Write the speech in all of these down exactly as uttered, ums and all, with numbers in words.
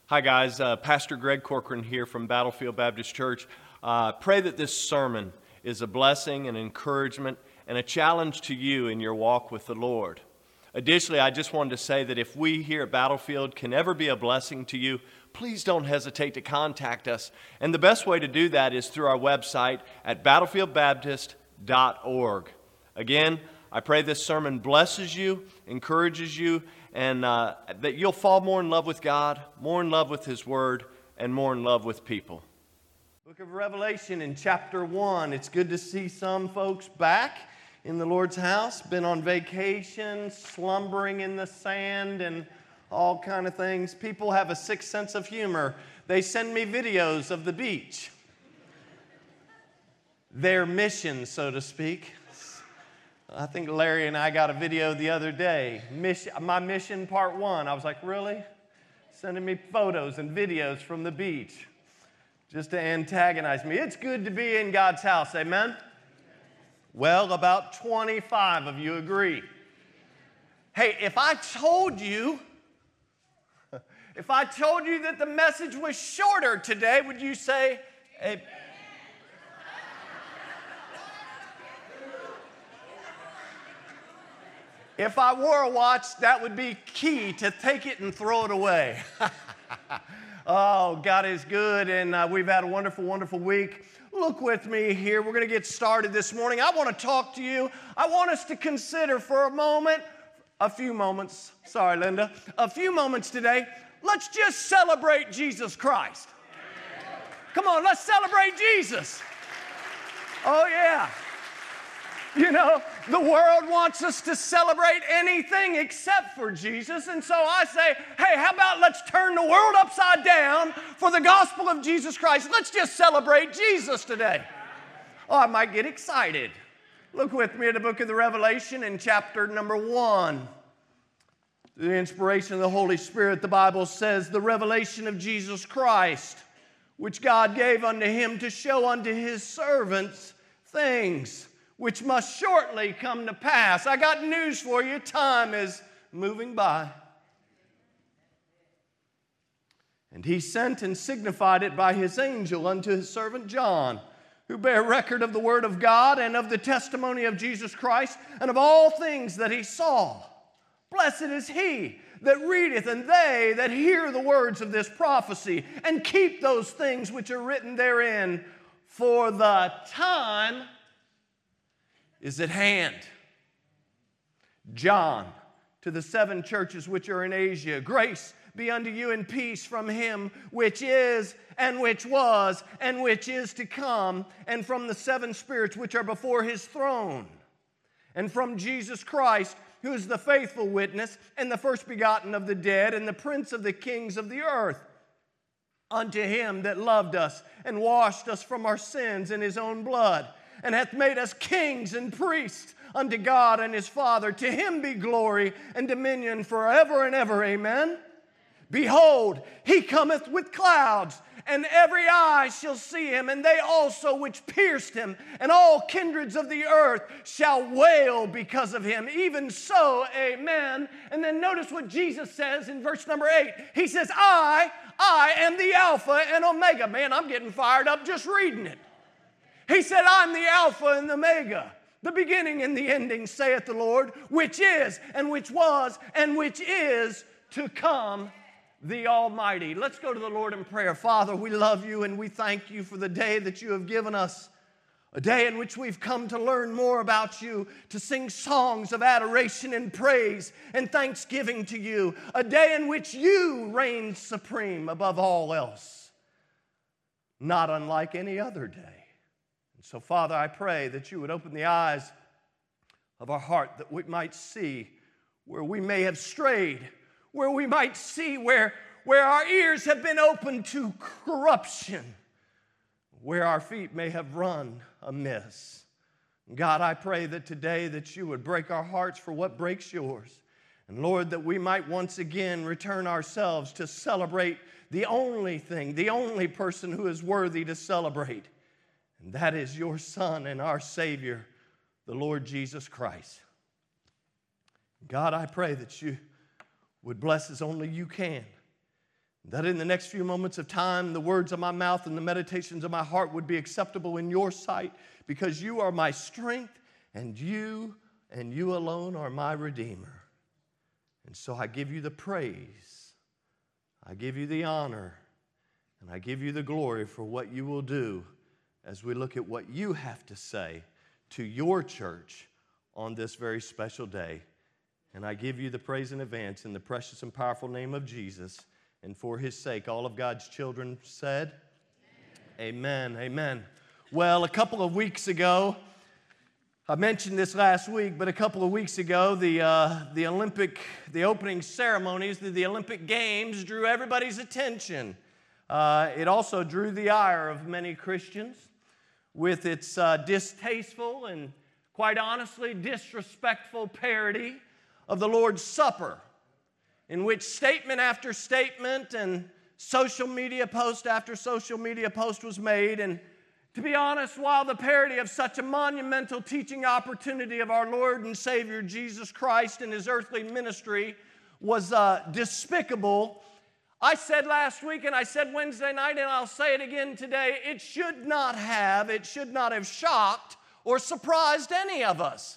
Hi guys, uh, Pastor Greg Corcoran here from Battlefield Baptist Church. Uh, pray that this sermon is a blessing, an encouragement, and a challenge to you in your walk with the Lord. Additionally, I just wanted to say that if we here at Battlefield can ever be a blessing to you, please don't hesitate to contact us. And the best way to do that is through our website at battlefield baptist dot org. Again, I pray this sermon blesses you, encourages you, and uh, that you'll fall more in love with God, more in love with His Word, and more in love with people. Book of Revelation in chapter one. It's good to see some folks back in the Lord's house, been on vacation, slumbering in the sand, and all kind of things. People have a sick sense of humor. They send me videos of the beach. Their mission, so to speak. I think Larry and I got a video the other day. Mission, my mission part one. I was like, really? Sending me photos and videos from the beach just to antagonize me. It's good to be in God's house, amen? Well, about twenty-five of you agree. Hey, if I told you, if I told you that the message was shorter today, would you say, hey, if I wore a watch, that would be key to take it and throw it away. Oh, God is good, and uh, we've had a wonderful, wonderful week. Look with me here. We're going to get started this morning. I want to talk to you. I want us to consider for a moment, a few moments, sorry, Linda, a few moments today. Let's just celebrate Jesus Christ. Come on, let's celebrate Jesus. Oh, yeah. You know, the world wants us to celebrate anything except for Jesus. And so I say, hey, how about let's turn the world upside down for the gospel of Jesus Christ. Let's just celebrate Jesus today. Oh, I might get excited. Look with me at the book of the Revelation in chapter number one. Through the inspiration of the Holy Spirit, the Bible says, the revelation of Jesus Christ, which God gave unto him to show unto his servants things which must shortly come to pass. I got news for you. Time is moving by. And he sent and signified it by his angel unto his servant John, who bare record of the word of God and of the testimony of Jesus Christ and of all things that he saw. Blessed is he that readeth, and they that hear the words of this prophecy, and keep those things which are written therein, for the time is at hand. John, to the seven churches which are in Asia, grace be unto you and peace from him which is, and which was, and which is to come, and from the seven spirits which are before his throne, and from Jesus Christ, who is the faithful witness, and the first begotten of the dead, and the prince of the kings of the earth. Unto him that loved us, and washed us from our sins in his own blood, and hath made us kings and priests unto God and his Father. To him be glory and dominion forever and ever. Amen. Behold, he cometh with clouds, and every eye shall see him, and they also which pierced him, and all kindreds of the earth shall wail because of him. Even so, amen. And then notice what Jesus says in verse number eight. He says, I, I am the Alpha and Omega. Man, I'm getting fired up just reading it. He said, I'm the Alpha and the Omega, the beginning and the ending, saith the Lord, which is, and which was, and which is to come, the Almighty. Let's go to the Lord in prayer. Father, we love you and we thank you for the day that you have given us, a day in which we've come to learn more about you, to sing songs of adoration and praise and thanksgiving to you, a day in which you reign supreme above all else, not unlike any other day. So, Father, I pray that you would open the eyes of our heart that we might see where we may have strayed, where we might see where, where our ears have been opened to corruption, where our feet may have run amiss. God, I pray that today that you would break our hearts for what breaks yours. And Lord, that we might once again return ourselves to celebrate the only thing, the only person who is worthy to celebrate. And that is your Son and our Savior, the Lord Jesus Christ. God, I pray that you would bless as only you can. that in the next few moments of time, the words of my mouth and the meditations of my heart would be acceptable in your sight, because you are my strength, and you and you alone are my Redeemer. And so I give you the praise, I give you the honor, and I give you the glory for what you will do as we look at what you have to say to your church on this very special day. And I give you the praise in advance in the precious and powerful name of Jesus. And for his sake, all of God's children said, Amen. Amen. Amen. Well, a couple of weeks ago, I mentioned this last week, but a couple of weeks ago, the, uh, the Olympic, the opening ceremonies, the, the Olympic Games drew everybody's attention. Uh, it also drew the ire of many Christians with its uh, distasteful and, quite honestly, disrespectful parody of the Lord's Supper, in which statement after statement and social media post after social media post was made. And to be honest, while the parody of such a monumental teaching opportunity of our Lord and Savior Jesus Christ and his earthly ministry was uh, despicable, I said last week and I said Wednesday night, and I'll say it again today, it should not have, it should not have shocked or surprised any of us.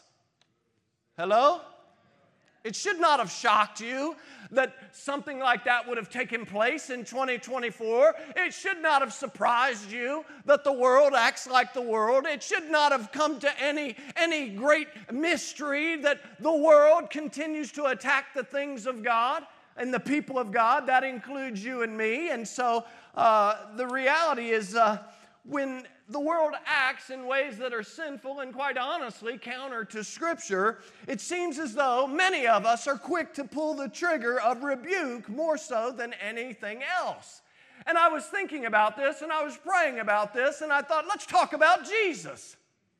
Hello? It should not have shocked you that something like that would have taken place in twenty twenty-four. It should not have surprised you that the world acts like the world. It should not have come to any, any great mystery that the world continues to attack the things of God and the people of God. That includes you and me. And so uh, the reality is uh, when the world acts in ways that are sinful and quite honestly counter to Scripture, it seems as though many of us are quick to pull the trigger of rebuke more so than anything else. And I was thinking about this and I was praying about this and I thought, let's talk about Jesus.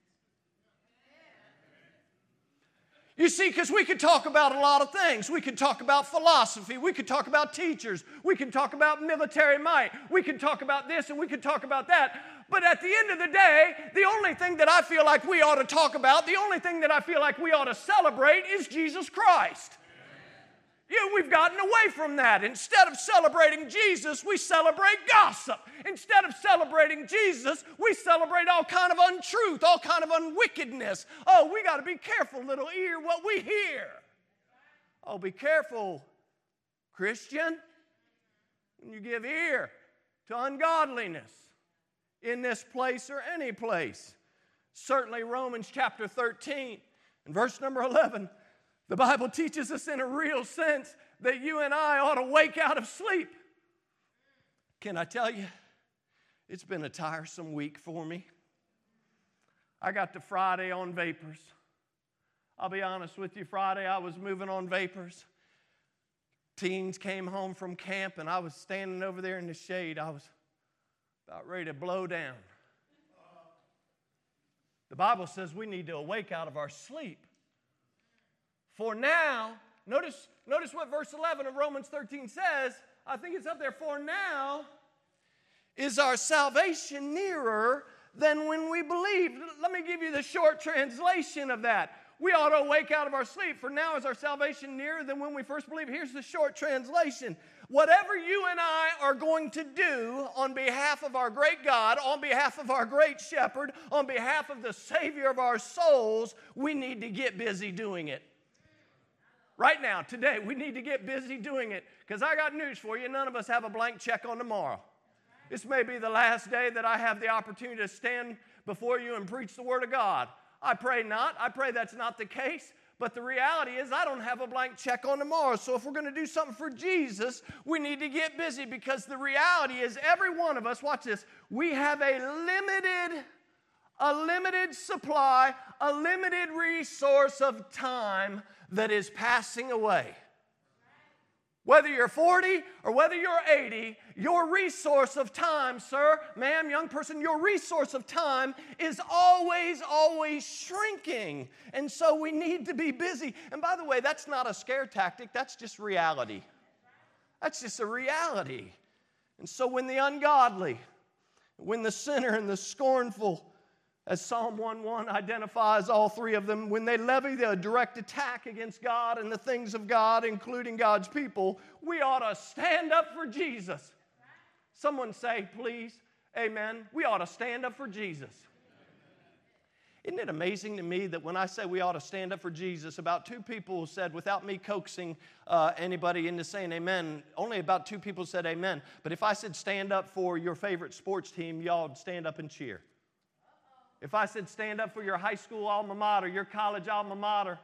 You see, because we could talk about a lot of things. We could talk about philosophy. We could talk about teachers. We could talk about military might. We could talk about this and we could talk about that. But at the end of the day, the only thing that I feel like we ought to talk about, the only thing that I feel like we ought to celebrate is Jesus Christ. Yeah, we've gotten away from that. Instead of celebrating Jesus, we celebrate gossip. Instead of celebrating Jesus, we celebrate all kind of untruth, all kind of unwickedness. Oh, we got to be careful, little ear, what we hear. Oh, be careful, Christian, when you give ear to ungodliness in this place or any place. Certainly Romans chapter thirteen and verse number eleven, the Bible teaches us in a real sense that you and I ought to wake out of sleep. Can I tell you, it's been a tiresome week for me. I got to Friday on vapors. I'll be honest with you, Friday I was moving on vapors. Teens came home from camp and I was standing over there in the shade. I was about ready to blow down. The Bible says we need to awake out of our sleep. For now, notice, notice what verse eleven of Romans thirteen says. I think it's up there. For now is our salvation nearer than when we believed. Let me give you the short translation of that. We ought to awake out of our sleep. For now is our salvation nearer than when we first believed. Here's the short translation. Whatever you and I are going to do on behalf of our great God, on behalf of our great shepherd, on behalf of the Savior of our souls, we need to get busy doing it. Right now, today, we need to get busy doing it. Because I got news for you, none of us have a blank check on tomorrow. This may be the last day that I have the opportunity to stand before you and preach the Word of God. I pray not. I pray that's not the case. But the reality is I don't have a blank check on tomorrow. So if we're going to do something for Jesus, we need to get busy, because the reality is every one of us, watch this, we have a limited, a limited supply, a limited resource of time that is passing away. Whether you're forty or whether you're eighty, your resource of time, sir, ma'am, young person, your resource of time is always, always shrinking. And so we need to be busy. And by the way, that's not a scare tactic. That's just reality. That's just a reality. And so when the ungodly, when the sinner and the scornful as Psalm one one identifies all three of them, when they levy a direct attack against God and the things of God, including God's people, we ought to stand up for Jesus. Someone say, please, amen. We ought to stand up for Jesus. Isn't it amazing to me that when I say we ought to stand up for Jesus, about two people said, without me coaxing uh, anybody into saying amen, only about two people said amen. But if I said stand up for your favorite sports team, y'all would stand up and cheer. If I said stand up for your high school alma mater, your college alma mater,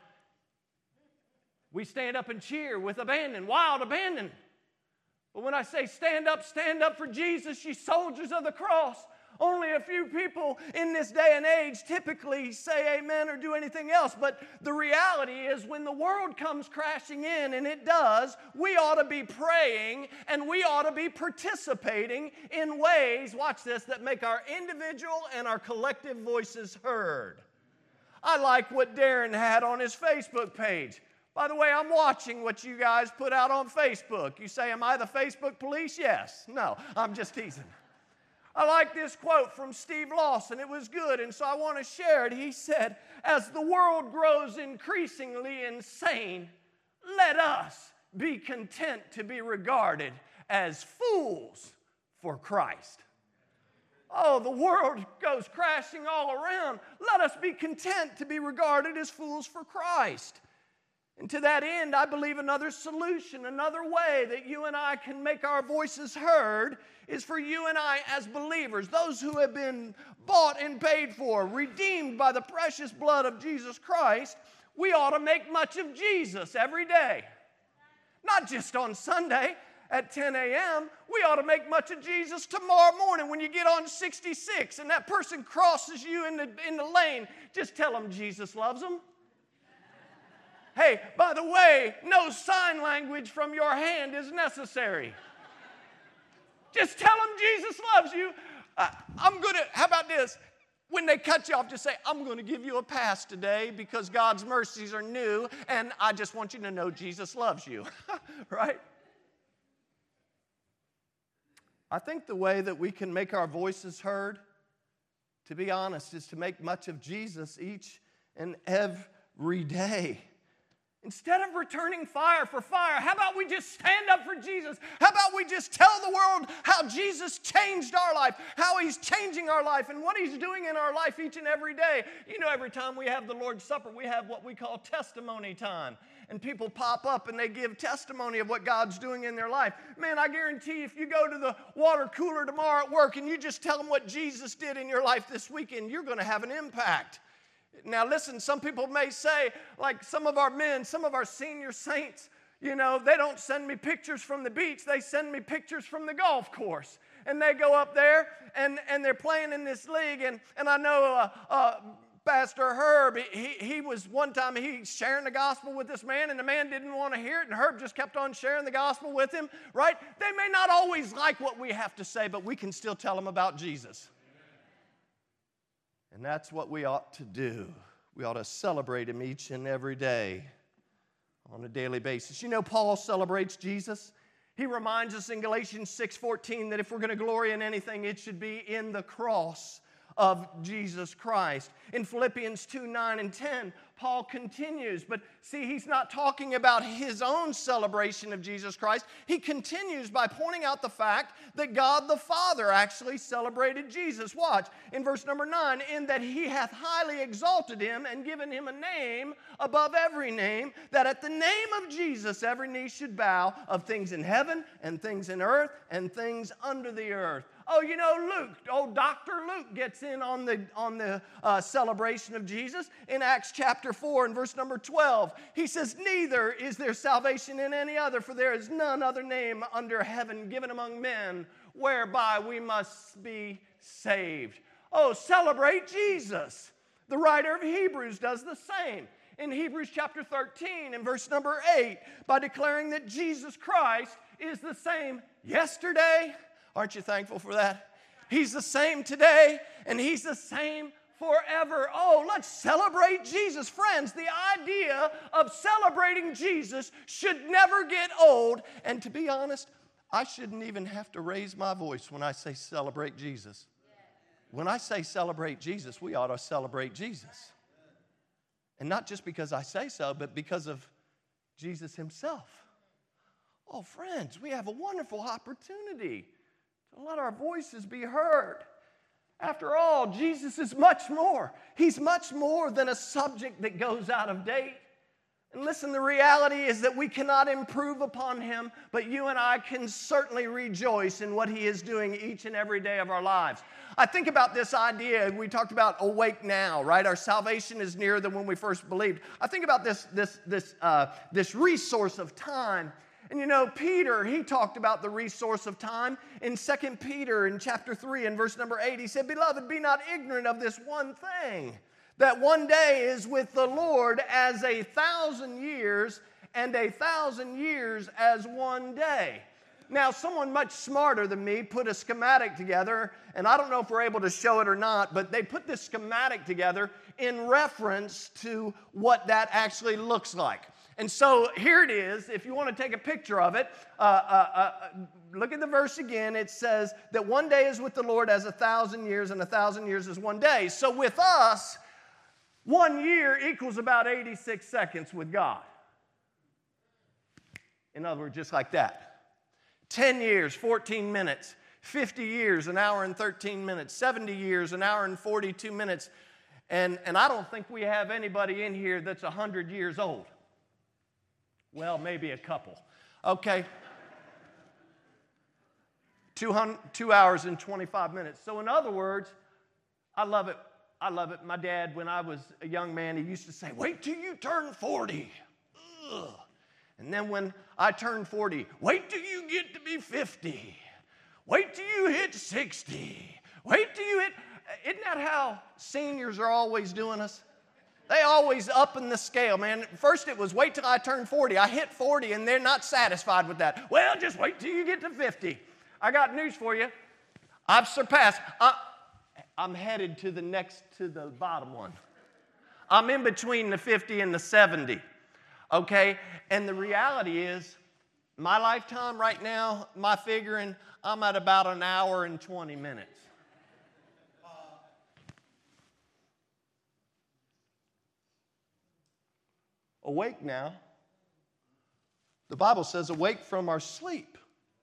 we stand up and cheer with abandon, wild abandon. But when I say stand up, stand up for Jesus, ye soldiers of the cross, only a few people in this day and age typically say amen or do anything else. But the reality is when the world comes crashing in, and it does, we ought to be praying and we ought to be participating in ways, watch this, that make our individual and our collective voices heard. I like what Darren had on his Facebook page. By the way, I'm watching what you guys put out on Facebook. You say, am I the Facebook police? Yes. No, I'm just teasing. I like this quote from Steve Lawson. It was good, and so I want to share it. He said, as the world grows increasingly insane, let us be content to be regarded as fools for Christ. Oh, the world goes crashing all around. Let us be content to be regarded as fools for Christ. And to that end, I believe another solution, another way that you and I can make our voices heard is for you and I as believers, those who have been bought and paid for, redeemed by the precious blood of Jesus Christ. We ought to make much of Jesus every day. Not just on Sunday at ten a.m. We ought to make much of Jesus tomorrow morning when you get on sixty-six and that person crosses you in the, in the lane. Just tell them Jesus loves them. Hey, by the way, no sign language from your hand is necessary. Just tell them Jesus loves you. Uh, I'm going to, how about this? When they cut you off, just say, I'm going to give you a pass today because God's mercies are new, and I just want you to know Jesus loves you. Right? I think the way that we can make our voices heard, to be honest, is to make much of Jesus each and every day. Instead of returning fire for fire, how about we just stand up for Jesus? How about we just tell the world how Jesus changed our life, how He's changing our life, and what He's doing in our life each and every day? You know, every time we have the Lord's Supper, we have what we call testimony time. And people pop up and they give testimony of what God's doing in their life. Man, I guarantee you, if you go to the water cooler tomorrow at work and you just tell them what Jesus did in your life this weekend, you're going to have an impact. Now listen, some people may say, like some of our men, some of our senior saints, you know, they don't send me pictures from the beach, they send me pictures from the golf course. And they go up there and, and they're playing in this league. And, and I know uh, uh, Pastor Herb, he, he was one time, he sharing the gospel with this man, and the man didn't want to hear it, and Herb just kept on sharing the gospel with him, right? They may not always like what we have to say, but we can still tell them about Jesus. And that's what we ought to do. We ought to celebrate Him each and every day on a daily basis. You know, Paul celebrates Jesus. He reminds us in Galatians six fourteen that if we're going to glory in anything, it should be in the cross of Jesus Christ. In Philippians two nine and ten, Paul continues, but see, he's not talking about his own celebration of Jesus Christ. He continues by pointing out the fact that God the Father actually celebrated Jesus. Watch, in verse number nine, in that He hath highly exalted Him and given Him a name above every name, that at the name of Jesus every knee should bow, of things in heaven and things in earth and things under the earth. Oh, you know, Luke, old Doctor Luke gets in on the, on the uh, celebration of Jesus. In Acts chapter four and verse number twelve, he says, neither is there salvation in any other, for there is none other name under heaven given among men whereby we must be saved. Oh, celebrate Jesus. The writer of Hebrews does the same. In Hebrews chapter thirteen and verse number eight, by declaring that Jesus Christ is the same yesterday. Aren't you thankful for that? He's the same today, and He's the same forever. Oh, let's celebrate Jesus. Friends, the idea of celebrating Jesus should never get old. And to be honest, I shouldn't even have to raise my voice when I say celebrate Jesus. when I say celebrate Jesus, we ought to celebrate Jesus. And not just because I say so, but because of Jesus himself. Oh, friends, we have a wonderful opportunity to let our voices be heard. After all, Jesus is much more. He's much more than a subject that goes out of date. And listen, the reality is that we cannot improve upon him, but you and I can certainly rejoice in what he is doing each and every day of our lives. I think about this idea, we talked about awake now, right? Our salvation is nearer than when we first believed. I think about this, this, this, uh, this resource of time. And you know, Peter, he talked about the resource of time in Second Peter in chapter three and verse number eight. He said, "Beloved, be not ignorant of this one thing, that one day is with the Lord as a thousand years, and a thousand years as one day." Now, someone much smarter than me put a schematic together, and I don't know if we're able to show it or not, but they put this schematic together in reference to what that actually looks like. And so here it is. If you want to take a picture of it, uh, uh, uh, look at the verse again. It says that one day is with the Lord as a thousand years, and a thousand years is one day. So with us, one year equals about eighty-six seconds with God. In other words, just like that. ten years, fourteen minutes. fifty years, an hour and thirteen minutes. seventy years, an hour and forty-two minutes. And, and I don't think we have anybody in here that's one hundred years old. Well, maybe a couple. Okay. Two, hundred, two hours and twenty-five minutes. So in other words, I love it. I love it. My dad, when I was a young man, he used to say, "Wait till you turn forty. Ugh. And then when I turned forty, "Wait till you get to be fifty. Wait till you hit sixty. Wait till you hit..." Isn't that how seniors are always doing us? They always up in the scale, man. First it was wait till I turn forty. I hit forty and they're not satisfied with that. Well, just wait till you get to fifty. I got news for you. I've surpassed. I, I'm headed to the next, to the bottom one. I'm in between the fifty and the seventy. Okay? And the reality is, my lifetime right now, my figuring, I'm at about an hour and twenty minutes. Awake now. The Bible says, "Awake from our sleep.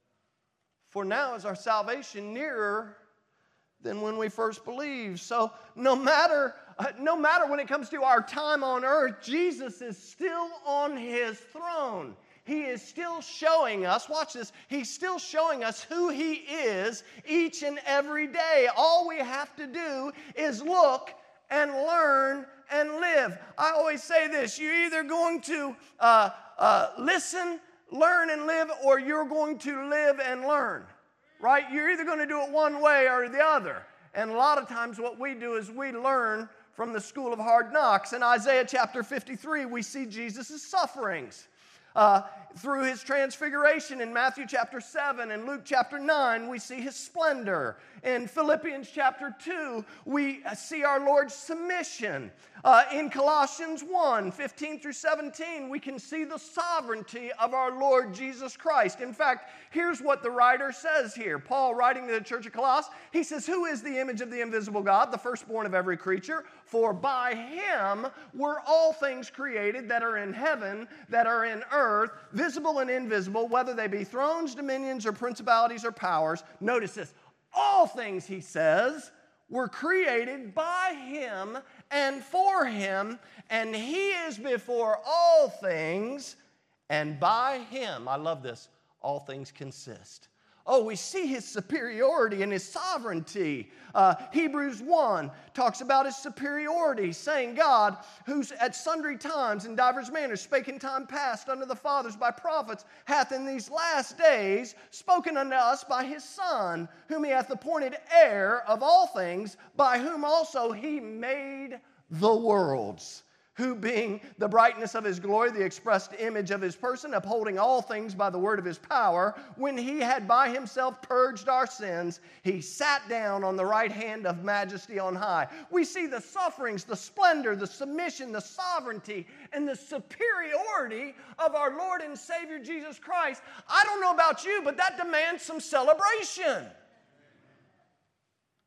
For now is our salvation nearer than when we first believed." So no matter, uh, no matter when it comes to our time on earth, Jesus is still on his throne. He is still showing us, watch this, he's still showing us who he is each and every day. All we have to do is look and learn and live. I always say this, you're either going to uh, uh, listen, learn, and live, or you're going to live and learn, right? You're either going to do it one way or the other. And a lot of times what we do is we learn from the school of hard knocks. In Isaiah chapter fifty-three, we see Jesus' sufferings. Uh, through his transfiguration in Matthew chapter seven and Luke chapter nine, we see his splendor. In Philippians chapter two, we see our Lord's submission. Uh, in Colossians one, fifteen through seventeen, we can see the sovereignty of our Lord Jesus Christ. In fact, here's what the writer says here. Paul, writing to the church of Colossae, he says, "Who is the image of the invisible God, the firstborn of every creature? For by him were all things created that are in heaven, that are in earth, visible and invisible, whether they be thrones, dominions, or principalities or powers." Notice this. All things, he says, were created by him and for him, and he is before all things, and by him, I love this, all things consist. Oh, we see his superiority and his sovereignty. Uh, Hebrews one talks about his superiority, saying, "God, who's at sundry times in divers manners spake in time past unto the fathers by prophets, hath in these last days spoken unto us by his Son, whom he hath appointed heir of all things, by whom also he made the worlds, who being the brightness of his glory, the expressed image of his person, upholding all things by the word of his power, when he had by himself purged our sins, he sat down on the right hand of majesty on high." We see the sufferings, the splendor, the submission, the sovereignty, and the superiority of our Lord and Savior Jesus Christ. I don't know about you, but that demands some celebration.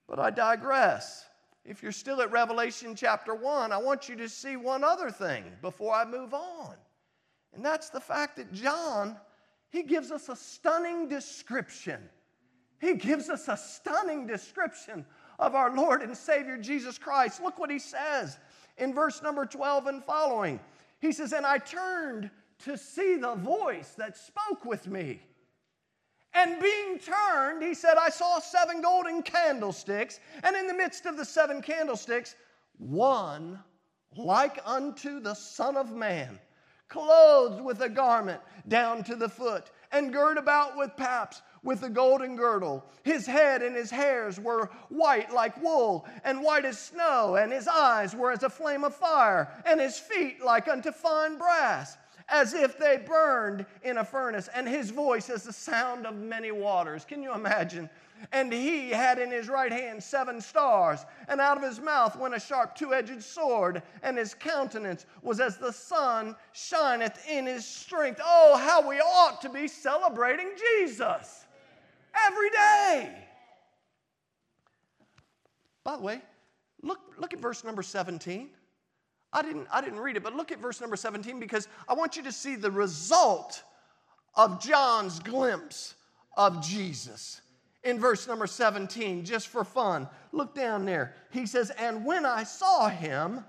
But I digress. If you're still at Revelation chapter one, I want you to see one other thing before I move on. And that's the fact that John, he gives us a stunning description. He gives us a stunning description of our Lord and Savior Jesus Christ. Look what he says in verse number twelve and following. He says, "And I turned to see the voice that spoke with me. And being turned," he said, "I saw seven golden candlesticks, and in the midst of the seven candlesticks, one like unto the Son of Man, clothed with a garment down to the foot, and girt about with paps, with a golden girdle. His head and his hairs were white like wool, and white as snow, and his eyes were as a flame of fire, and his feet like unto fine brass, as if they burned in a furnace, and his voice as the sound of many waters." Can you imagine? "And he had in his right hand seven stars, and out of his mouth went a sharp two-edged sword, and his countenance was as the sun shineth in his strength." Oh, how we ought to be celebrating Jesus every day. By the way, look, look at verse number seventeen. I didn't, I didn't read it, but look at verse number seventeen, because I want you to see the result of John's glimpse of Jesus. In verse number seventeen, just for fun, look down there. He says, "And when I saw him,"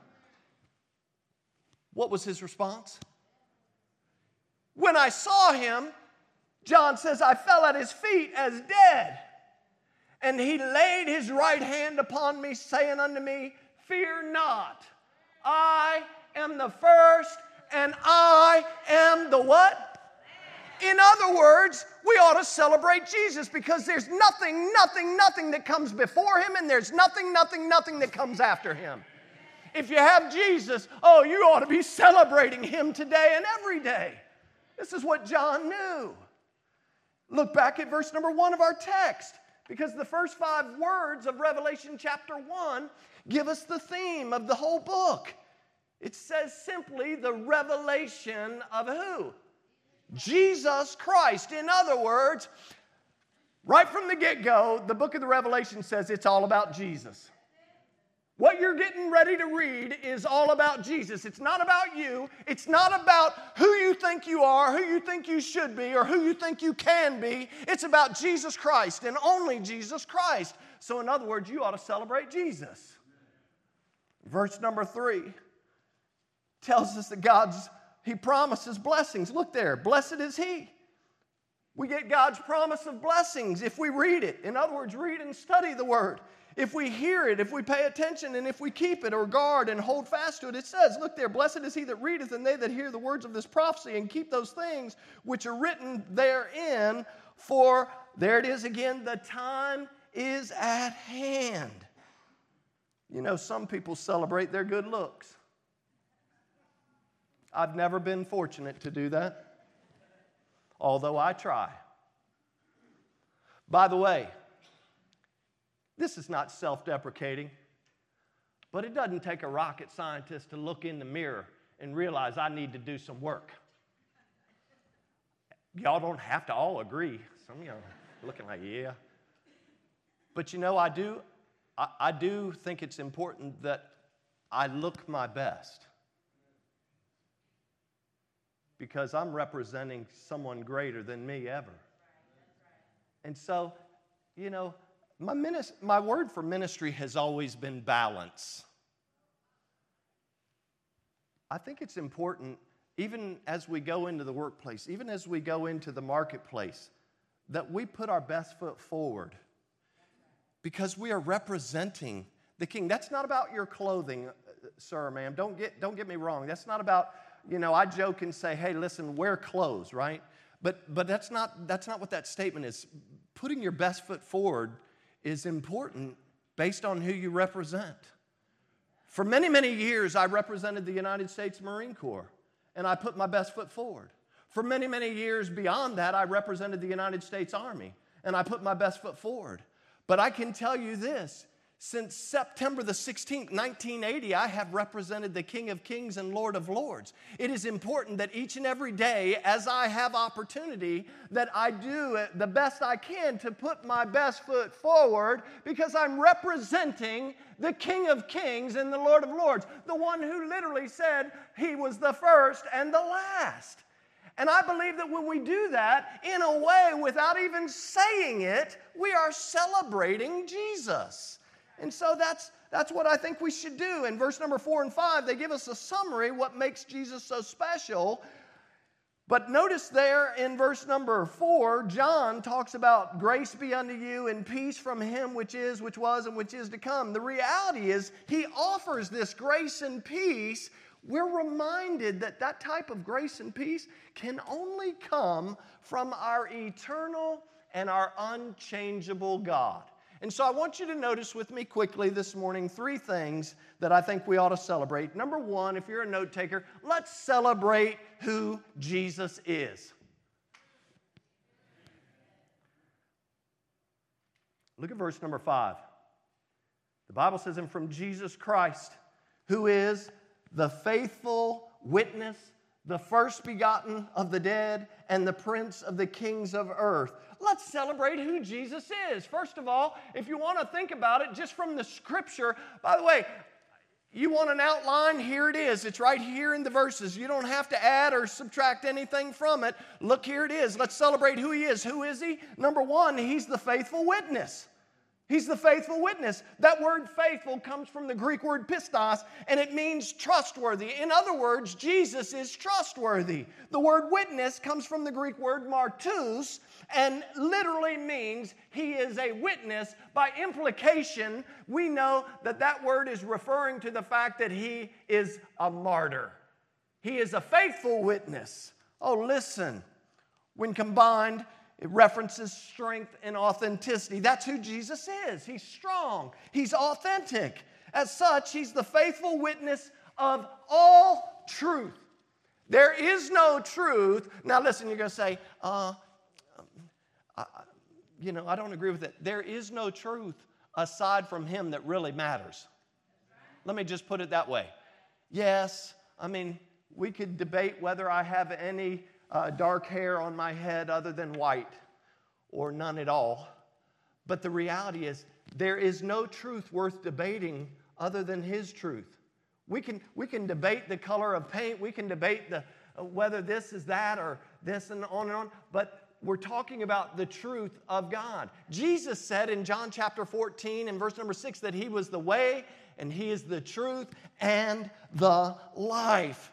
what was his response? "When I saw him," John says, "I fell at his feet as dead. And he laid his right hand upon me, saying unto me, Fear not. I am the first, and I am the" what? In other words, we ought to celebrate Jesus, because there's nothing, nothing, nothing that comes before him, and there's nothing, nothing, nothing that comes after him. If you have Jesus, oh, you ought to be celebrating him today and every day. This is what John knew. Look back at verse number one of our text, because the first five words of Revelation chapter one give us the theme of the whole book. It says simply the revelation of who? Jesus Christ. In other words, right from the get-go, the book of the Revelation says it's all about Jesus. What you're getting ready to read is all about Jesus. It's not about you. It's not about who you think you are, who you think you should be, or who you think you can be. It's about Jesus Christ and only Jesus Christ. So in other words, you ought to celebrate Jesus. Verse number three tells us that God's, he promises blessings. Look there, blessed is he. We get God's promise of blessings if we read it. In other words, read and study the word. If we hear it, if we pay attention, and if we keep it or guard and hold fast to it, it says, look there, blessed is he that readeth, and they that hear the words of this prophecy, and keep those things which are written therein, for, there it is again, the time is at hand. You know, some people celebrate their good looks. I've never been fortunate to do that, although I try. By the way, this is not self-deprecating, but it doesn't take a rocket scientist to look in the mirror and realize I need to do some work. Y'all don't have to all agree. Some of y'all are looking like, yeah. But you know, I do, I, I do think it's important that I look my best, because I'm representing someone greater than me ever. And so, you know, my, minis- my word for ministry has always been balance. I think it's important, even as we go into the workplace, even as we go into the marketplace, that we put our best foot forward, because we are representing the King. That's not about your clothing, sir or ma'am. Don't get, don't get me wrong. That's not about, you know, I joke and say, hey, listen, wear clothes, right? But, but that's not, that's not what that statement is. Putting your best foot forward is important based on who you represent. For many, many years, I represented the United States Marine Corps, and I put my best foot forward. For many, many years beyond that, I represented the United States Army, and I put my best foot forward. But I can tell you this, Since September the sixteenth, nineteen eighty, I have represented the King of Kings and Lord of Lords. It is important that each and every day, as I have opportunity, that I do the best I can to put my best foot forward, because I'm representing the King of Kings and the Lord of Lords, the one who literally said he was the first and the last. And I believe that when we do that, in a way, without even saying it, we are celebrating Jesus. And so that's, that's what I think we should do. In verse number four and five, they give us a summary what makes Jesus so special. But notice there in verse number four, John talks about grace be unto you and peace from him which is, which was, and which is to come. The reality is he offers this grace and peace. We're reminded that that type of grace and peace can only come from our eternal and our unchangeable God. And so I want you to notice with me quickly this morning three things that I think we ought to celebrate. Number one, if you're a note taker, let's celebrate who Jesus is. Look at verse number five. The Bible says, and from Jesus Christ, who is the faithful witness, the first begotten of the dead, and the prince of the kings of earth. Let's celebrate who Jesus is. First of all, if you want to think about it just from the scripture, by the way, you want an outline? Here it is. It's right here in the verses. You don't have to add or subtract anything from it. Look, here it is. Let's celebrate who he is. Who is he? Number one, he's the faithful witness. He's the faithful witness. That word faithful comes from the Greek word pistos, and it means trustworthy. In other words, Jesus is trustworthy. The word witness comes from the Greek word martus, and literally means he is a witness. By implication, we know that that word is referring to the fact that he is a martyr. He is a faithful witness. Oh, listen, when combined, it references strength and authenticity. That's who Jesus is. He's strong. He's authentic. As such, he's the faithful witness of all truth. There is no truth. Now listen, you're going to say, uh, I, you know, I don't agree with it. There is no truth aside from him that really matters. Let me just put it that way. Yes, I mean, we could debate whether I have any Uh, dark hair on my head other than white, or none at all. But the reality is, there is no truth worth debating other than his truth. We can, we can debate the color of paint, we can debate the, uh, whether this is that or this and on and on, but we're talking about the truth of God. Jesus said in John chapter fourteen and verse number six that he was the way and he is the truth and the life.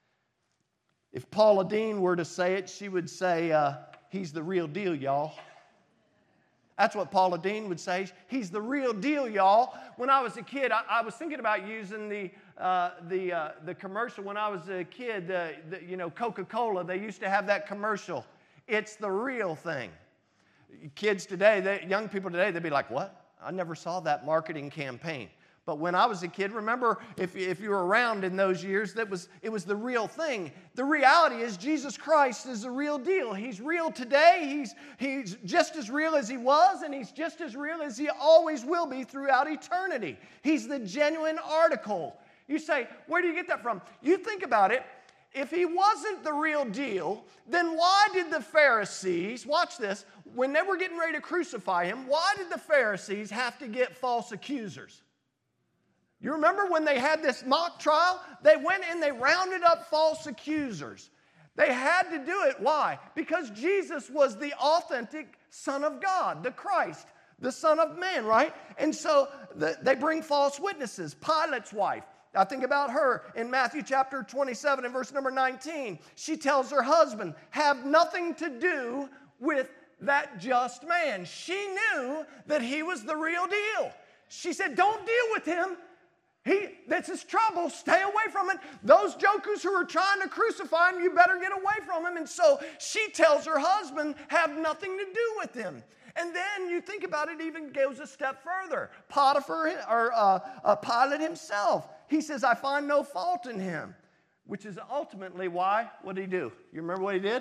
If Paula Dean were to say it, she would say, uh, he's the real deal, y'all. That's what Paula Dean would say. He's the real deal, y'all. When I was a kid, I, I was thinking about using the uh, the uh, the commercial. When I was a kid, uh, the, you know, Coca-Cola, they used to have that commercial. It's the real thing. Kids today, they, young people today, they'd be like, what? I never saw that marketing campaign. But when I was a kid, remember, if, if you were around in those years, that was it was the real thing. The reality is Jesus Christ is the real deal. He's real today. He's, he's just as real as he was, and he's just as real as he always will be throughout eternity. He's the genuine article. You say, where do you get that from? You think about it. If he wasn't the real deal, then why did the Pharisees, watch this, when they were getting ready to crucify him, why did the Pharisees have to get false accusers? You remember when they had this mock trial? They went and they rounded up false accusers. They had to do it. Why? Because Jesus was the authentic Son of God, the Christ, the Son of Man, right? And so the, they bring false witnesses. Pilate's wife, I think about her in Matthew chapter twenty-seven and verse number nineteen. She tells her husband, have nothing to do with that just man. She knew that he was the real deal. She said, don't deal with him. He, that's his trouble. Stay away from it. Those jokers who are trying to crucify him, you better get away from him. And so she tells her husband, have nothing to do with him. And then you think about it, even goes a step further. Potiphar, or uh, uh, Pilate himself, he says, I find no fault in him. Which is ultimately why, what did he do? You remember what he did?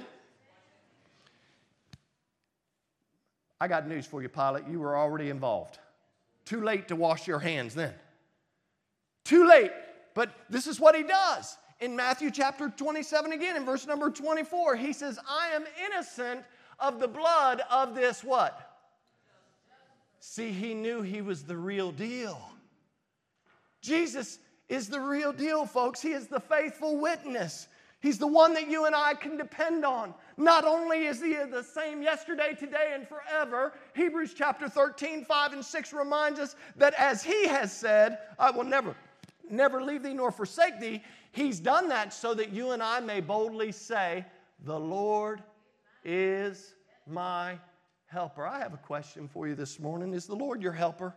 I got news for you, Pilate. You were already involved. too late to wash your hands then. Too late. But this is what he does. In Matthew chapter twenty-seven again, in verse number twenty-four, he says, I am innocent of the blood of this what? See, he knew he was the real deal. Jesus is the real deal, folks. He is the faithful witness. He's the one that you and I can depend on. Not only is he the same yesterday, today, and forever, Hebrews chapter thirteen, five and six reminds us that as he has said, I will never, never leave thee nor forsake thee, he's done that so that you and I may boldly say, the Lord is my helper. I have a question for you this morning. Is the Lord your helper?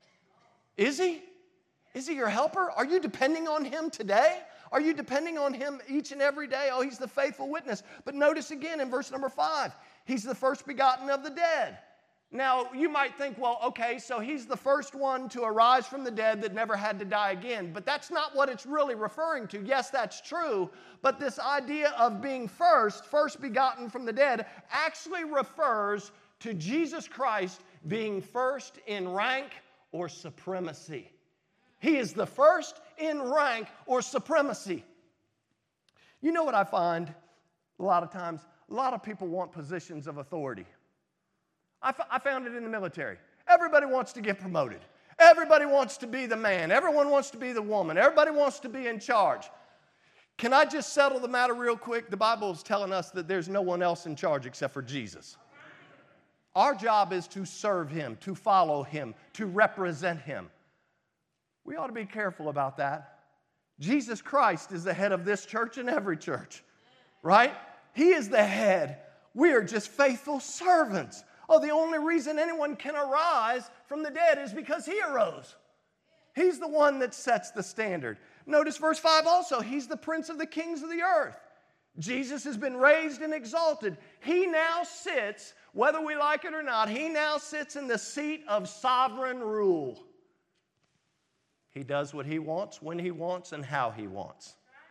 Is he? Is he your helper? Are you depending on him today? Are you depending on him each and every day? Oh, he's the faithful witness. But notice again in verse number five, he's the first begotten of the dead. Now, you might think, well, okay, so he's the first one to arise from the dead that never had to die again. But that's not what it's really referring to. Yes, that's true. But this idea of being first, first begotten from the dead, actually refers to Jesus Christ being first in rank or supremacy. He is the first in rank or supremacy. You know what I find a lot of times? A lot of people want positions of authority. I, f- I found it in the military. Everybody wants to get promoted. Everybody wants to be the man. Everyone wants to be the woman. Everybody wants to be in charge. Can I just settle the matter real quick? The Bible is telling us that there's no one else in charge except for Jesus. Our job is to serve him, to follow him, to represent him. We ought to be careful about that. Jesus Christ is the head of this church and every church, right? He is the head. We are just faithful servants. Oh, the only reason anyone can arise from the dead is because he arose. He's the one that sets the standard. Notice verse five also. He's the prince of the kings of the earth. Jesus has been raised and exalted. He now sits, whether we like it or not, he now sits in the seat of sovereign rule. He does what he wants, when he wants, and how he wants.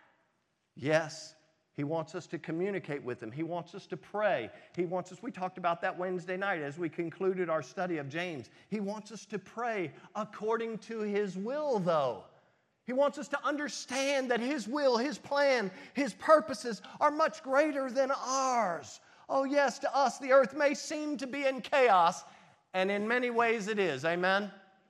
Yes, he wants us to communicate with him. He wants us to pray. He wants us, we talked about that Wednesday night as we concluded our study of James. He wants us to pray according to his will, though. He wants us to understand that his will, his plan, his purposes are much greater than ours. Oh yes, to us the earth may seem to be in chaos, and in many ways it is. Amen?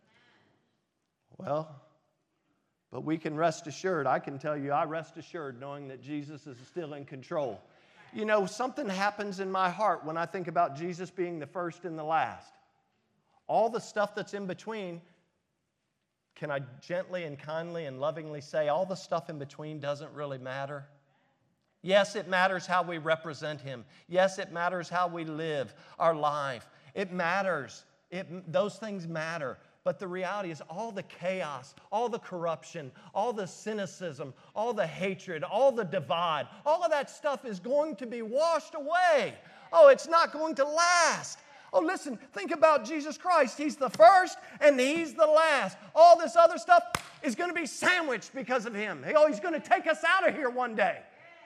Well, but we can rest assured. I can tell you, I rest assured knowing that Jesus is still in control. You know, something happens in my heart when I think about Jesus being the first and the last. All the stuff that's in between, can I gently and kindly and lovingly say, all the stuff in between doesn't really matter? Yes, it matters how we represent him. Yes, it matters how we live our life. It matters. It, those things matter. But the reality is all the chaos, all the corruption, all the cynicism, all the hatred, all the divide, all of that stuff is going to be washed away. Oh, it's not going to last. Oh, listen, think about Jesus Christ. He's the first and he's the last. All this other stuff is going to be sandwiched because of him. Oh, he's going to take us out of here one day.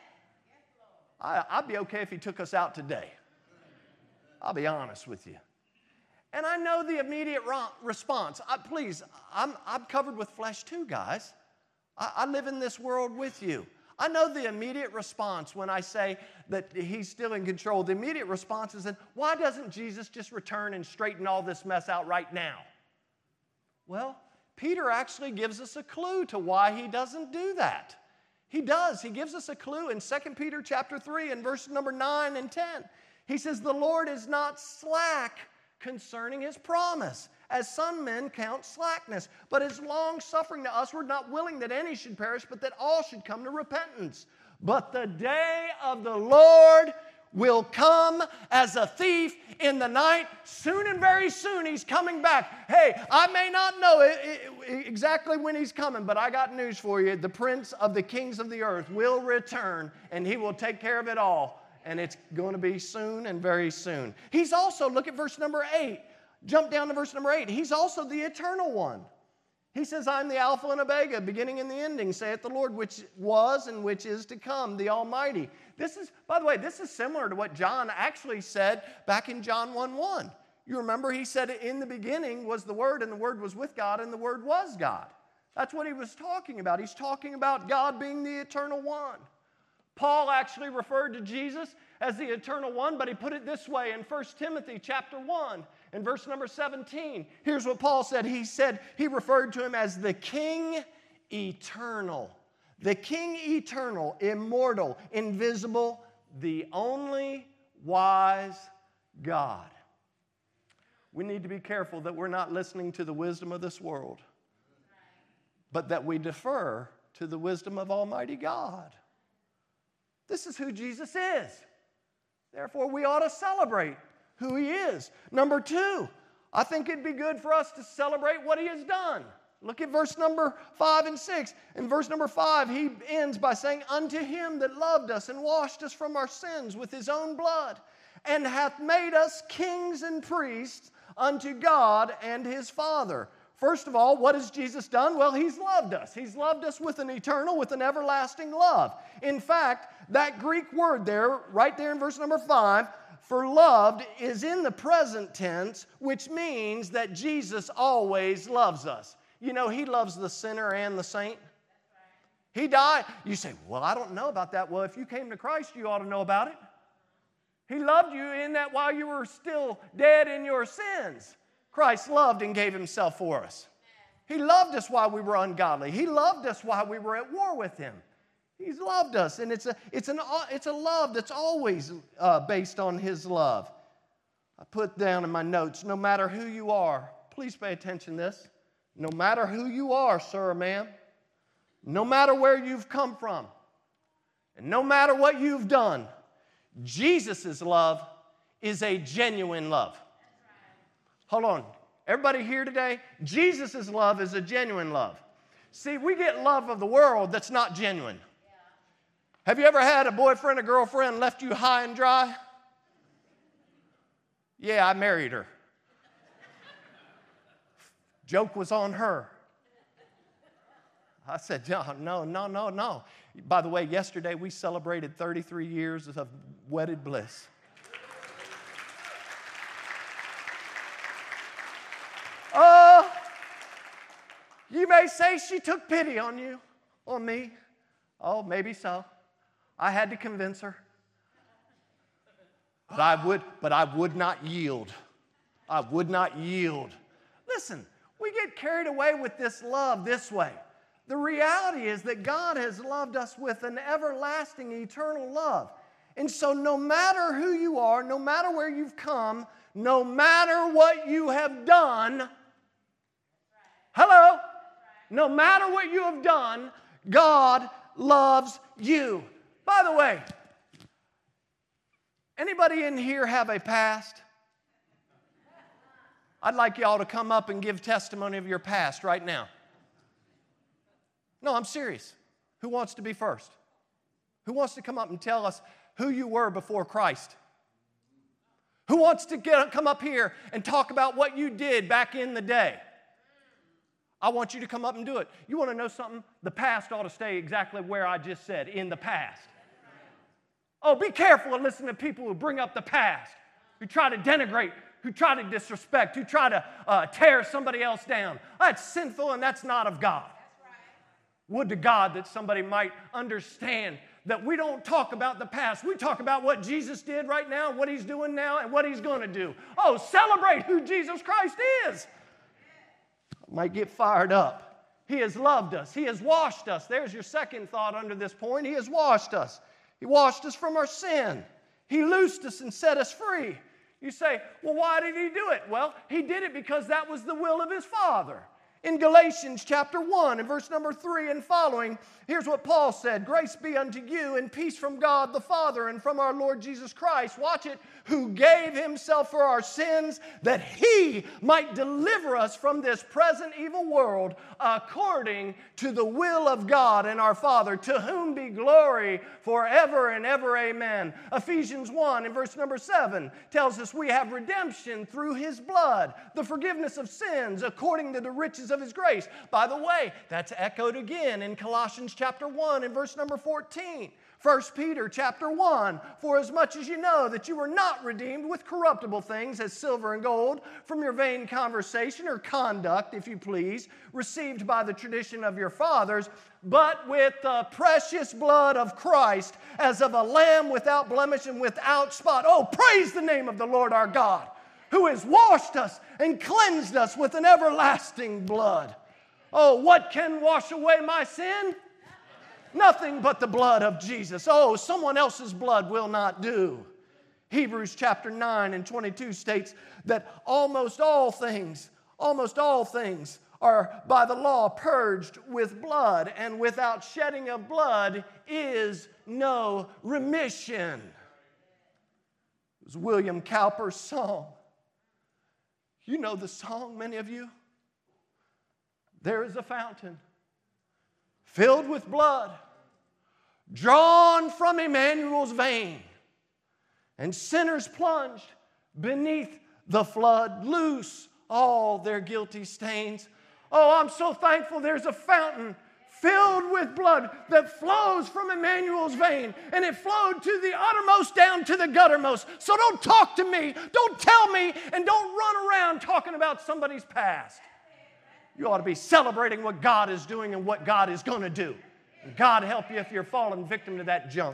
I, I'd be okay if he took us out today. I'll be honest with you. And I know the immediate response. I, please, I'm, I'm covered with flesh too, guys. I, I live in this world with you. I know the immediate response when I say that he's still in control. The immediate response is, then why doesn't Jesus just return and straighten all this mess out right now? Well, Peter actually gives us a clue to why he doesn't do that. He does. He gives us a clue in Second Peter chapter three and verse number nine and ten. He says, the Lord is not slack concerning his promise, as some men count slackness, but is long-suffering to us. We're not willing that any should perish, but that all should come to repentance. But the day of the Lord will come as a thief in the night. Soon and very soon he's coming back. Hey, I may not know it, it, exactly when he's coming, but I got news for you. The Prince of the kings of the earth will return, and he will take care of it all. And it's going to be soon and very soon. He's also, look at verse number eight. Jump down to verse number eight. He's also the eternal one. He says, I'm the Alpha and Omega, beginning and the ending, saith the Lord, which was and which is to come, the Almighty. This is, by the way, this is similar to what John actually said back in John one one. You remember he said, in the beginning was the Word, and the Word was with God, and the Word was God. That's what he was talking about. He's talking about God being the eternal one. Paul actually referred to Jesus as the eternal one, but he put it this way in First Timothy chapter one, in verse number seventeen. Here's what Paul said. He said, he referred to him as the King eternal. The King eternal, immortal, invisible, the only wise God. We need to be careful that we're not listening to the wisdom of this world, but that we defer to the wisdom of Almighty God. This is who Jesus is. Therefore, we ought to celebrate who he is. Number two, I think it'd be good for us to celebrate what he has done. Look at verse number five and six. In verse number five, he ends by saying, unto him that loved us and washed us from our sins with his own blood, and hath made us kings and priests unto God and his Father. First of all, what has Jesus done? Well, he's loved us. He's loved us with an eternal, with an everlasting love. In fact, that Greek word there, right there in verse number five, for loved is in the present tense, which means that Jesus always loves us. You know, he loves the sinner and the saint. He died. You say, well, I don't know about that. Well, if you came to Christ, you ought to know about it. He loved you in that while you were still dead in your sins, Christ loved and gave himself for us. He loved us while we were ungodly. He loved us while we were at war with him. He's loved us, and it's a, it's an, it's a love that's always uh, based on his love. I put down in my notes, no matter who you are, please pay attention to this. No matter who you are, sir or ma'am, no matter where you've come from, and no matter what you've done, Jesus' love is a genuine love. Hold on. Everybody here today, Jesus' love is a genuine love. See, we get love of the world that's not genuine. Yeah. Have you ever had a boyfriend or girlfriend left you high and dry? Yeah, I married her. Joke was on her. I said, no, no, no, no. By the way, yesterday we celebrated thirty-three years of wedded bliss. Oh, you may say she took pity on you, on me. Oh, maybe so. I had to convince her. But I would, but I would not yield. I would not yield. Listen, we get carried away with this love this way. The reality is that God has loved us with an everlasting, eternal love. And so no matter who you are, no matter where you've come, no matter what you have done, hello, no matter what you have done, God loves you. By the way, anybody in here have a past? I'd like y'all to come up and give testimony of your past right now. No, I'm serious. Who wants to be first? Who wants to come up and tell us who you were before Christ? Who wants to get, come up here and talk about what you did back in the day? I want you to come up and do it. You want to know something? The past ought to stay exactly where I just said, in the past. Oh, be careful and listen to people who bring up the past, who try to denigrate, who try to disrespect, who try to uh, tear somebody else down. That's sinful and that's not of God. Would to God that somebody might understand that we don't talk about the past. We talk about what Jesus did right now, what he's doing now, and what he's going to do. Oh, celebrate who Jesus Christ is. I might get fired up. He has loved us. He has washed us. There's your second thought under this point. He has washed us. He washed us from our sin. He loosed us and set us free. You say, well, why did he do it? Well, he did it because that was the will of his Father. In Galatians chapter one and verse number three and following, here's what Paul said, grace be unto you and peace from God the Father and from our Lord Jesus Christ. Watch it, who gave himself for our sins that he might deliver us from this present evil world according to the will of God and our Father, to whom be glory forever and ever. Amen. Ephesians one and verse number seven tells us we have redemption through his blood, the forgiveness of sins according to the riches of his grace. By the way, that's echoed again in Colossians chapter one and verse number fourteen. First Peter chapter one, for as much as you know that you were not redeemed with corruptible things as silver and gold from your vain conversation or conduct, if you please, received by the tradition of your fathers, but with the precious blood of Christ as of a lamb without blemish and without spot. Oh, praise the name of the Lord our God, who has washed us and cleansed us with an everlasting blood. Oh, what can wash away my sin? Nothing but the blood of Jesus. Oh, someone else's blood will not do. Hebrews chapter nine and twenty-two states that almost all things, almost all things are by the law purged with blood, and without shedding of blood is no remission. It was William Cowper's song. You know the song, many of you. There is a fountain filled with blood, drawn from Emmanuel's vein, and sinners plunged beneath the flood, loose all their guilty stains. Oh, I'm so thankful there's a fountain filled with blood that flows from Emmanuel's vein, and it flowed to the uttermost down to the guttermost. So don't talk to me, don't tell me, and don't run around talking about somebody's past. You ought to be celebrating what God is doing and what God is going to do. And God help you if you're falling victim to that junk.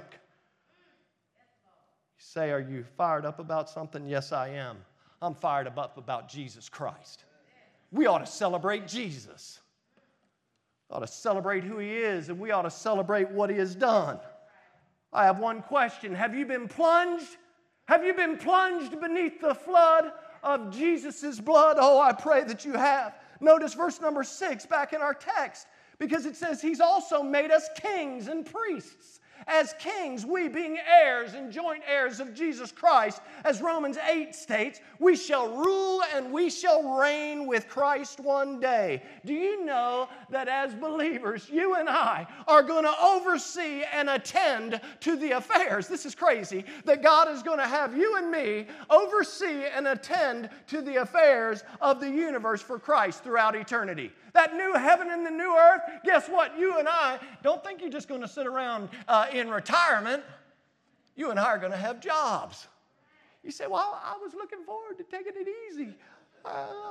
You say, are you fired up about something? Yes, I am. I'm fired up about Jesus Christ. We ought to celebrate Jesus. We ought to celebrate who He is, and we ought to celebrate what He has done. I have one question. Have you been plunged? Have you been plunged beneath the flood of Jesus' blood? Oh, I pray that you have. Notice verse number six back in our text, because it says He's also made us kings and priests. As kings, we being heirs and joint heirs of Jesus Christ, as Romans eight states, we shall rule and we shall reign with Christ one day. Do you know that as believers, you and I are going to oversee and attend to the affairs? This is crazy, that God is going to have you and me oversee and attend to the affairs of the universe for Christ throughout eternity. That new heaven and the new earth, guess what? You and I, don't think you're just going to sit around uh, in retirement. You and I are going to have jobs. You say, well, I was looking forward to taking it easy. Uh,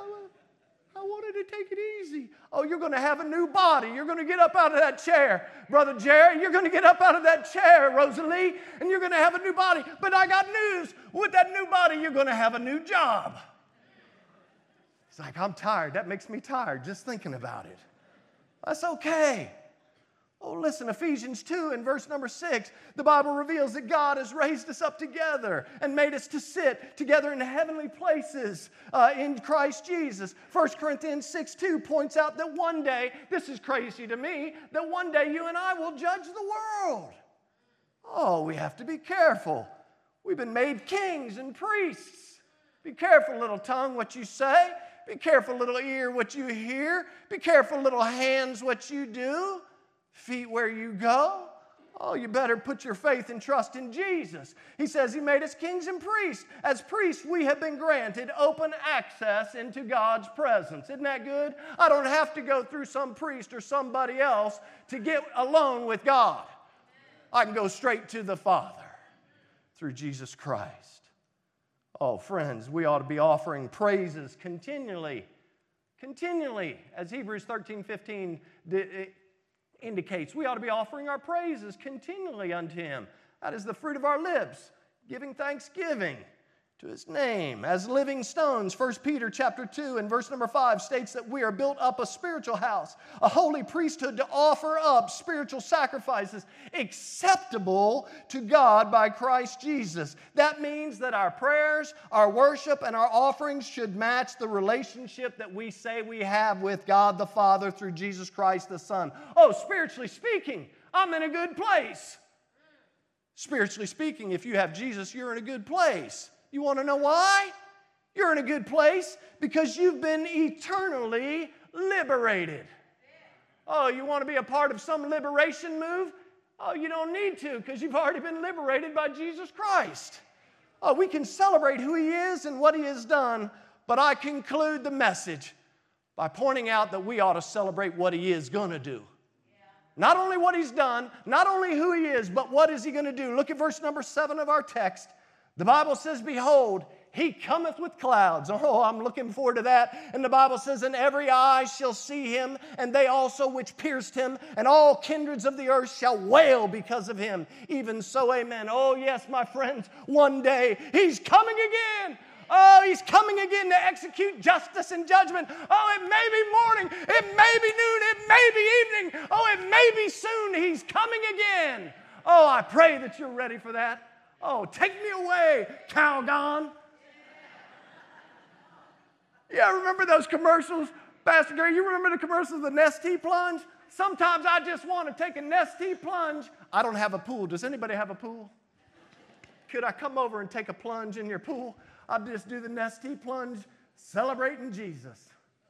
I wanted to take it easy. Oh, you're going to have a new body. You're going to get up out of that chair. Brother Jerry, you're going to get up out of that chair, Rosalie, and you're going to have a new body. But I got news. With that new body, you're going to have a new job. It's like, I'm tired. That makes me tired just thinking about it. That's okay. Oh, listen, Ephesians two and verse number six, the Bible reveals that God has raised us up together and made us to sit together in heavenly places uh, in Christ Jesus. First Corinthians six two points out that one day, this is crazy to me, that one day you and I will judge the world. Oh, we have to be careful. We've been made kings and priests. Be careful, little tongue, what you say. Be careful, little ear, what you hear. Be careful, little hands, what you do. Feet, where you go. Oh, you better put your faith and trust in Jesus. He says He made us kings and priests. As priests, we have been granted open access into God's presence. Isn't that good? I don't have to go through some priest or somebody else to get alone with God. I can go straight to the Father through Jesus Christ. Oh, friends, we ought to be offering praises continually, continually, as Hebrews thirteen fifteen indicates. We ought to be offering our praises continually unto Him. That is the fruit of our lips, giving thanksgiving to His name. As living stones, First Peter chapter two and verse number five states that we are built up a spiritual house, a holy priesthood to offer up spiritual sacrifices acceptable to God by Christ Jesus. That means that our prayers, our worship, and our offerings should match the relationship that we say we have with God the Father through Jesus Christ the Son. Oh, spiritually speaking, I'm in a good place. Spiritually speaking, if you have Jesus, you're in a good place. You want to know why? You're in a good place because you've been eternally liberated. Oh, you want to be a part of some liberation move? Oh, you don't need to because you've already been liberated by Jesus Christ. Oh, we can celebrate who He is and what He has done, but I conclude the message by pointing out that we ought to celebrate what He is going to do. Not only what he's done, not only who he is, but what is he going to do? Look at verse number seven of our text. The Bible says, behold, he cometh with clouds. Oh, I'm looking forward to that. And the Bible says, and every eye shall see him, and they also which pierced him, and all kindreds of the earth shall wail because of him. Even so, amen. Oh, yes, my friends, one day he's coming again. Oh, he's coming again to execute justice and judgment. Oh, it may be morning. It may be noon. It may be evening. Oh, it may be soon. He's coming again. Oh, I pray that you're ready for that. Oh, take me away, Calgon. Yeah, remember those commercials? Pastor Gary, you remember the commercials of the Nestea plunge? Sometimes I just want to take a Nestea plunge. I don't have a pool. Does anybody have a pool? Could I come over and take a plunge in your pool? I'll just do the Nestea plunge, celebrating Jesus.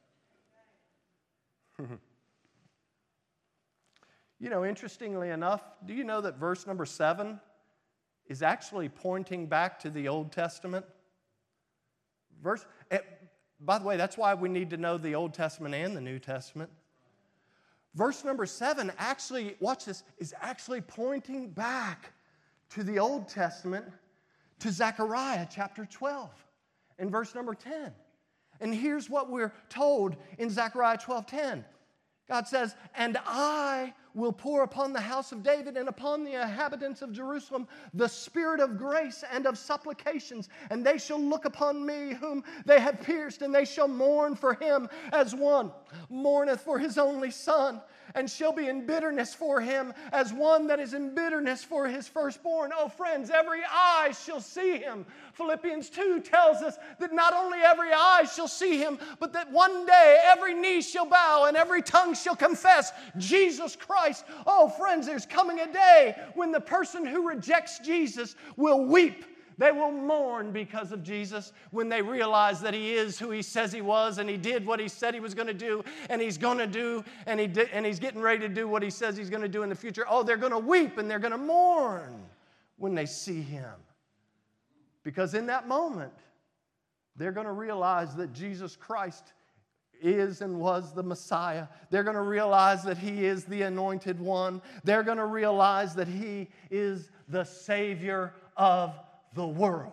You know, interestingly enough, do you know that verse number seven is actually pointing back to the Old Testament? Verse, by the way, that's why we need to know the Old Testament and the New Testament. Verse number seven actually, watch this, is actually pointing back to the Old Testament, to Zechariah chapter twelve and verse number ten. And here's what we're told in Zechariah twelve ten. God says, and I will pour upon the house of David and upon the inhabitants of Jerusalem the spirit of grace and of supplications, and they shall look upon me whom they have pierced, and they shall mourn for him as one mourneth for his only son, and shall be in bitterness for him as one that is in bitterness for his firstborn. Oh, friends, every eye shall see him. Philippians two tells us that not only every eye shall see him, but that one day every knee shall bow and every tongue shall confess Jesus Christ. Oh, friends, there's coming a day when the person who rejects Jesus will weep. They will mourn because of Jesus when they realize that he is who he says he was, and he did what he said he was going to do, and he's going to do, and, he did, and he's getting ready to do what he says he's going to do in the future. Oh, they're going to weep and they're going to mourn when they see him. Because in that moment, they're going to realize that Jesus Christ is and was the Messiah. They're going to realize that he is the anointed one. They're going to realize that he is the Savior of the world.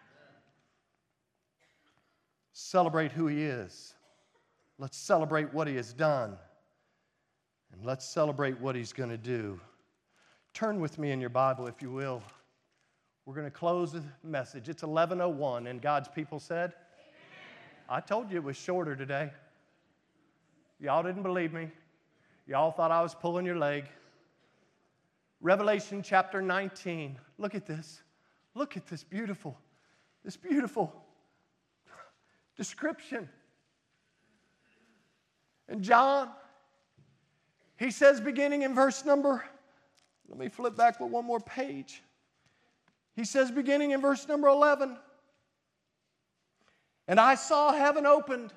Celebrate who he is. Let's celebrate what he has done. And let's celebrate what he's going to do. Turn with me in your Bible, if you will. We're going to close the message. It's eleven oh one, and God's people said, amen. I told you it was shorter today. Y'all didn't believe me. Y'all thought I was pulling your leg. Revelation chapter nineteen. Look at this. Look at this beautiful, this beautiful description. And John, he says, beginning in verse number, let me flip back with one more page. He says, beginning in verse number eleven, and I saw heaven opened,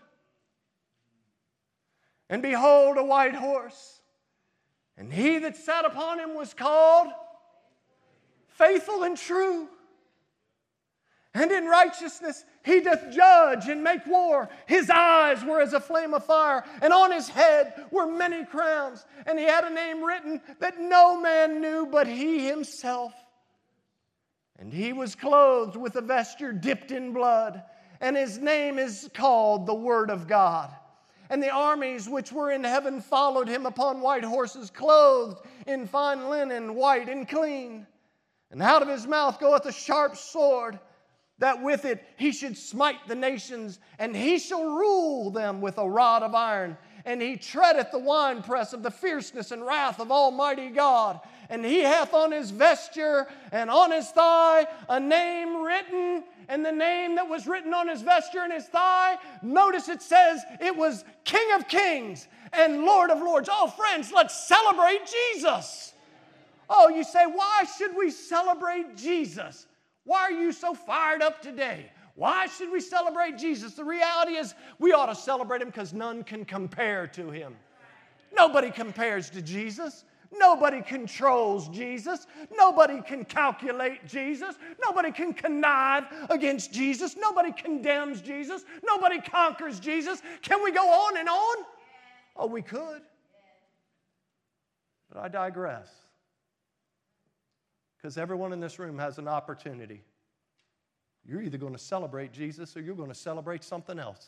and behold, a white horse, and he that sat upon him was called Faithful and True. And in righteousness he doth judge and make war. His eyes were as a flame of fire, and on his head were many crowns. And he had a name written that no man knew but he himself. And he was clothed with a vesture dipped in blood, and his name is called the Word of God. And the armies which were in heaven followed him upon white horses, clothed in fine linen, white and clean. And out of his mouth goeth a sharp sword, that with it he should smite the nations, and he shall rule them with a rod of iron. And he treadeth the winepress of the fierceness and wrath of Almighty God. And he hath on his vesture and on his thigh a name written. And the name that was written on his vesture and his thigh, notice it says it was King of Kings and Lord of Lords. Oh, friends, let's celebrate Jesus. Oh, you say, why should we celebrate Jesus? Why are you so fired up today? Why should we celebrate Jesus? The reality is we ought to celebrate him because none can compare to him. Nobody compares to Jesus. Nobody controls Jesus. Nobody can calculate Jesus. Nobody can connive against Jesus. Nobody condemns Jesus. Nobody conquers Jesus. Can we go on and on? Oh, we could. But I digress. Because everyone in this room has an opportunity. You're either going to celebrate Jesus or you're going to celebrate something else.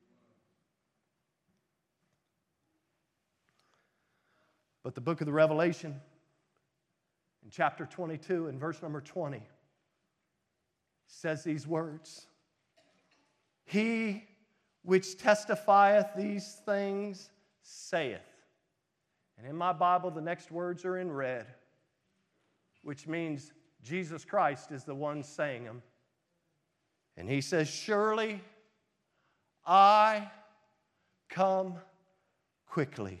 But the book of the Revelation, in chapter twenty-two, and verse number twenty, says these words: He which testifieth these things saith. And in my Bible, the next words are in red, which means Jesus Christ is the one saying them. And he says, surely I come quickly.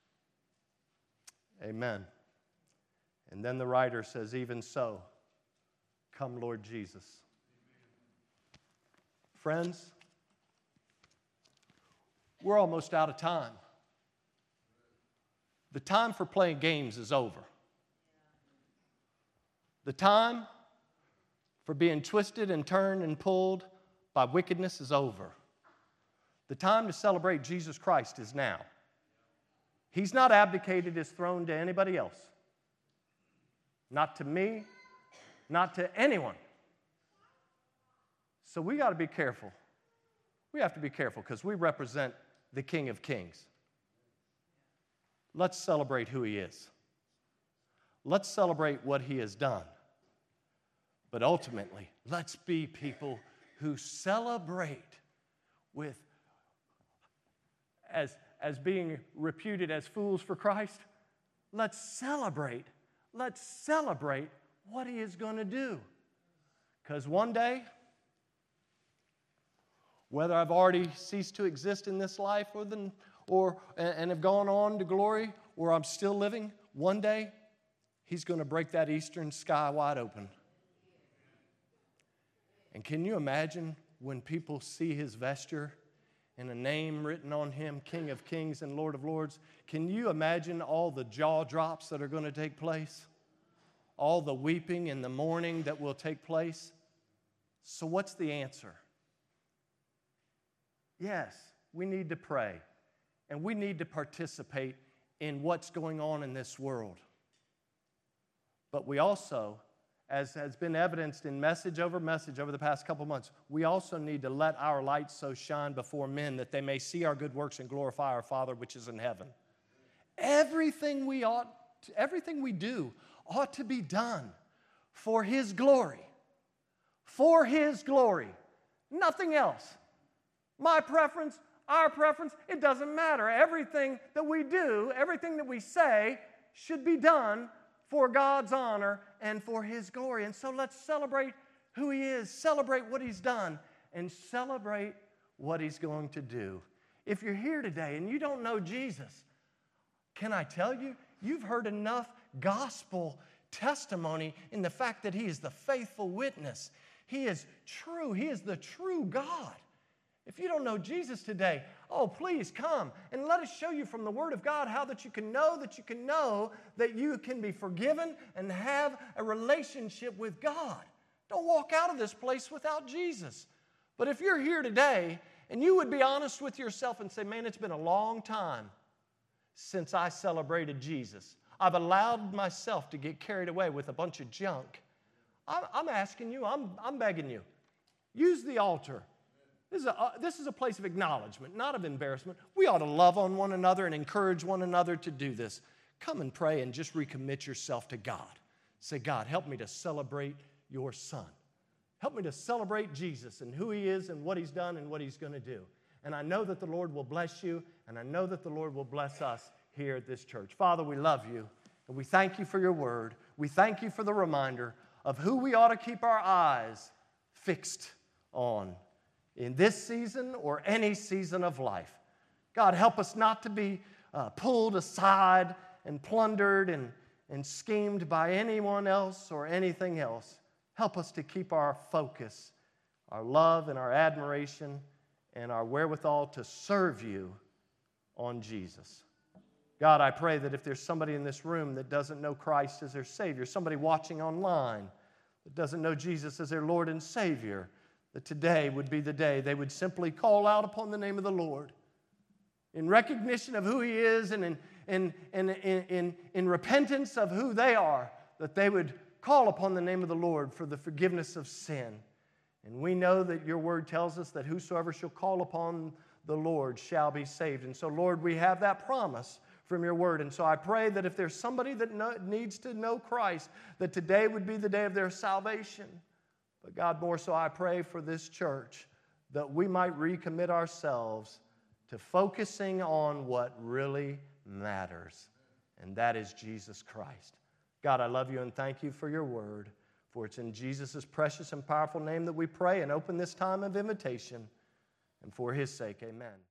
Amen. And then the writer says, even so, come Lord Jesus. Friends, we're almost out of time. The time for playing games is over. The time for being twisted and turned and pulled by wickedness is over. The time to celebrate Jesus Christ is now. He's not abdicated his throne to anybody else. Not to me, not to anyone. So we got to be careful. We have to be careful because we represent the King of Kings. Let's celebrate who he is. Let's celebrate what he has done. But ultimately, let's be people who celebrate with, as, as being reputed as fools for Christ, let's celebrate, let's celebrate what he is going to do. Because one day, whether I've already ceased to exist in this life or, the, or and have gone on to glory, or I'm still living, one day, he's going to break that eastern sky wide open. And can you imagine when people see his vesture and a name written on him, King of Kings and Lord of Lords? Can you imagine all the jaw drops that are going to take place? All the weeping and the mourning that will take place? So what's the answer? Yes, we need to pray, and we need to participate in what's going on in this world. But we also, as has been evidenced in message over message over the past couple months, we also need to let our light so shine before men that they may see our good works and glorify our Father which is in heaven. Everything we ought, to, everything we do ought to be done for his glory. For his glory. Nothing else. My preference, our preference, it doesn't matter. Everything that we do, everything that we say should be done for God's honor and for his glory. And so let's celebrate who he is, celebrate what he's done, and celebrate what he's going to do. If you're here today and you don't know Jesus, can I tell you, you've heard enough gospel testimony in the fact that he is the faithful witness. He is true. He is the true God. If you don't know Jesus today, oh, please come and let us show you from the Word of God how that you can know that you can know that you can be forgiven and have a relationship with God. Don't walk out of this place without Jesus. But if you're here today and you would be honest with yourself and say, man, it's been a long time since I celebrated Jesus. I've allowed myself to get carried away with a bunch of junk. I'm, I'm asking you, I'm, I'm begging you, use the altar. This is, a, uh, this is a place of acknowledgement, not of embarrassment. We ought to love on one another and encourage one another to do this. Come and pray and just recommit yourself to God. Say, God, help me to celebrate your Son. Help me to celebrate Jesus and who he is and what he's done and what he's going to do. And I know that the Lord will bless you, and I know that the Lord will bless us here at this church. Father, we love you, and we thank you for your word. We thank you for the reminder of who we ought to keep our eyes fixed on in this season or any season of life. God, help us not to be uh, pulled aside and plundered and, and schemed by anyone else or anything else. Help us to keep our focus, our love and our admiration and our wherewithal to serve you on Jesus. God, I pray that if there's somebody in this room that doesn't know Christ as their Savior, somebody watching online that doesn't know Jesus as their Lord and Savior, that today would be the day they would simply call out upon the name of the Lord in recognition of who he is and in, in, in, in, in, in repentance of who they are, that they would call upon the name of the Lord for the forgiveness of sin. And we know that your word tells us that whosoever shall call upon the Lord shall be saved. And so, Lord, we have that promise from your word. And so I pray that if there's somebody that know, needs to know Christ, that today would be the day of their salvation. But God, more so I pray for this church that we might recommit ourselves to focusing on what really matters, and that is Jesus Christ. God, I love you and thank you for your word, for it's in Jesus' precious and powerful name that we pray and open this time of invitation. And for his sake, amen.